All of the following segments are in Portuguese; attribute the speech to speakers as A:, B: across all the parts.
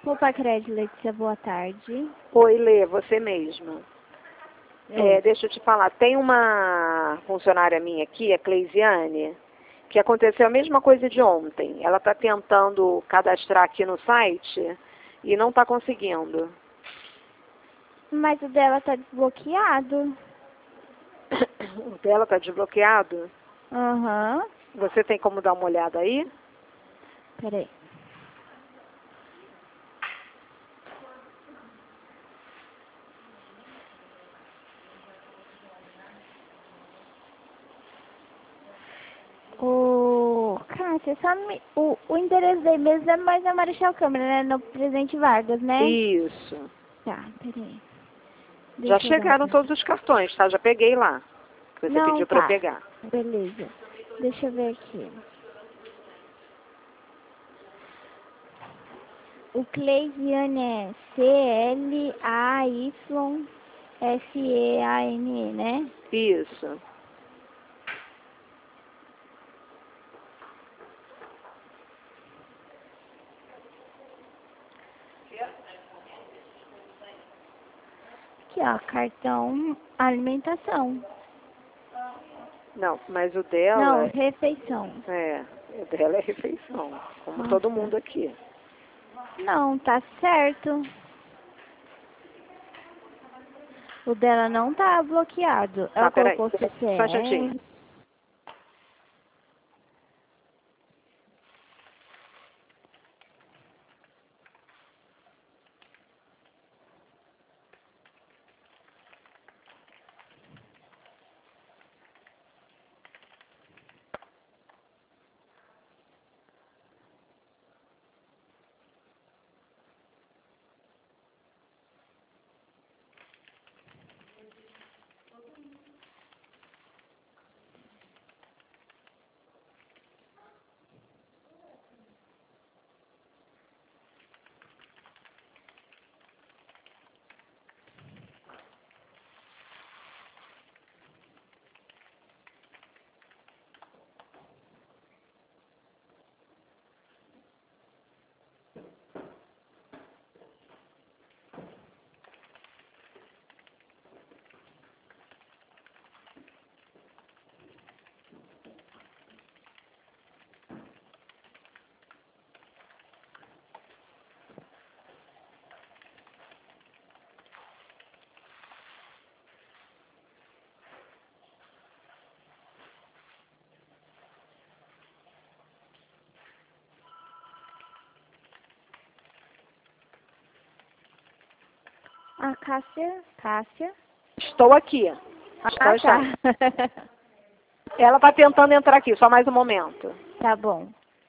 A: Opa, Crédito, Letícia, boa tarde.
B: Oi, Lê, você mesma. Deixa eu te falar, tem uma funcionária minha aqui, a Cleisiane, que aconteceu a mesma coisa de ontem. Ela está tentando cadastrar aqui no site e não está conseguindo.
A: Mas o dela tá desbloqueado.
B: O dela está desbloqueado?
A: Aham.
B: Você tem como dar uma olhada aí?
A: Peraí. Cássia, o endereço da mesmo é mais na Marechal Câmara, né? No Presidente Vargas, né?
B: Isso.
A: Tá, peraí.
B: Já
A: Deixa eu dar
B: chegaram
A: uma...
B: todos os cartões, tá? Já peguei lá. Que você
A: Não,
B: pediu para eu
A: tá.
B: pegar.
A: Beleza. Deixa eu ver aqui. O Cleisiane é Claysyfeane, né?
B: Isso.
A: Aqui, ó, cartão alimentação.
B: Não, mas o
A: Não,
B: dela...
A: refeição.
B: O dela é refeição, como todo
A: Nossa.
B: mundo aqui.
A: Não, tá certo. O dela não tá bloqueado. Ela
B: Tá, peraí.
A: colocou
B: Só um instantinho.
A: CPF. A Cássia.
B: Estou aqui.
A: Ah, tá.
B: Ela está tentando entrar aqui, só mais um momento.
A: Tá bom.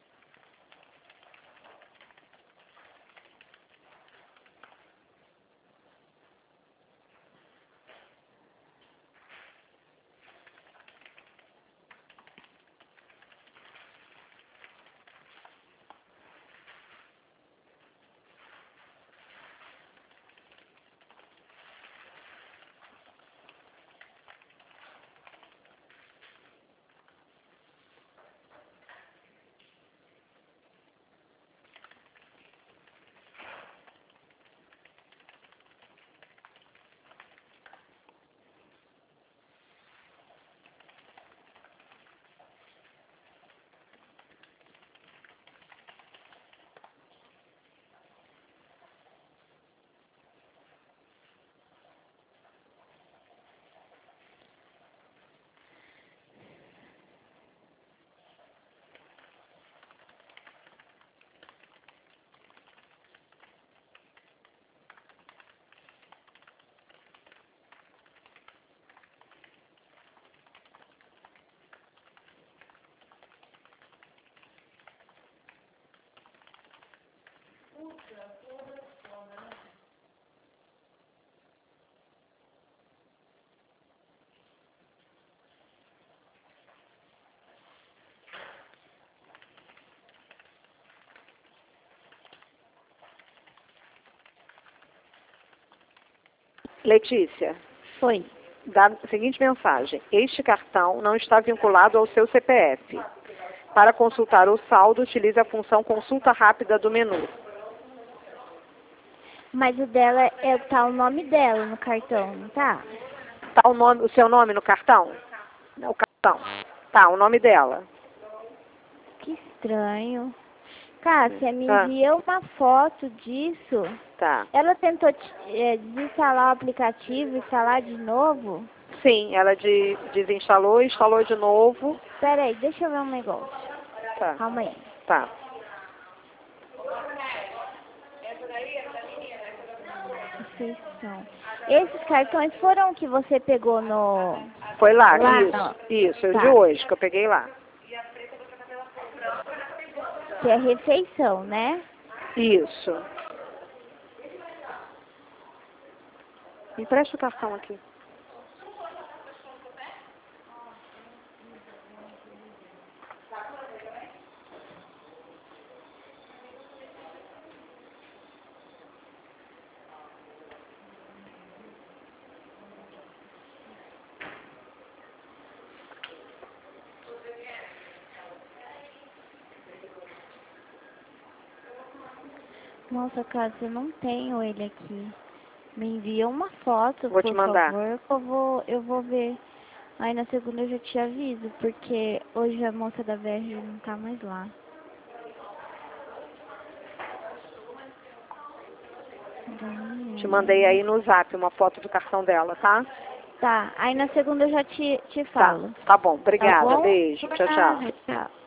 B: Letícia,
A: Foi.
B: dá a seguinte mensagem. Este cartão não está vinculado ao seu CPF. Para consultar o saldo, utilize a função consulta rápida do menu.
A: Mas o dela tá o nome dela no cartão, não tá?
B: Tá o seu nome no cartão? O cartão. Tá, o nome dela.
A: Que estranho. Cássia, me
B: Ah,
A: envia uma foto disso.
B: tá.
A: Ela tentou desinstalar o aplicativo e instalar de novo?
B: Sim, ela desinstalou e instalou de novo.
A: Pera aí, deixa eu ver um negócio.
B: Tá,
A: Calma aí.
B: tá.
A: Conceição. Esses cartões foram o que você pegou no...
B: Foi lá,
A: Lá
B: isso,
A: não.
B: isso, o de
A: Tá.
B: hoje, que eu peguei lá.
A: Que é refeição, né?
B: Isso. Me empresta o cartão aqui.
A: Nossa, Cássia, eu não tenho ele aqui. Me envia uma foto,
B: Vou te
A: por
B: mandar.
A: favor, que eu vou ver. Aí na segunda eu já te aviso, porque hoje a moça da Verge não tá mais lá.
B: Te mandei aí no zap uma foto do cartão dela, tá?
A: Tá, aí na segunda eu já te
B: Tá,
A: falo.
B: tá bom.
A: Tá
B: Obrigada.
A: bom?
B: Beijo. Tchau, tchau.
A: Tchau.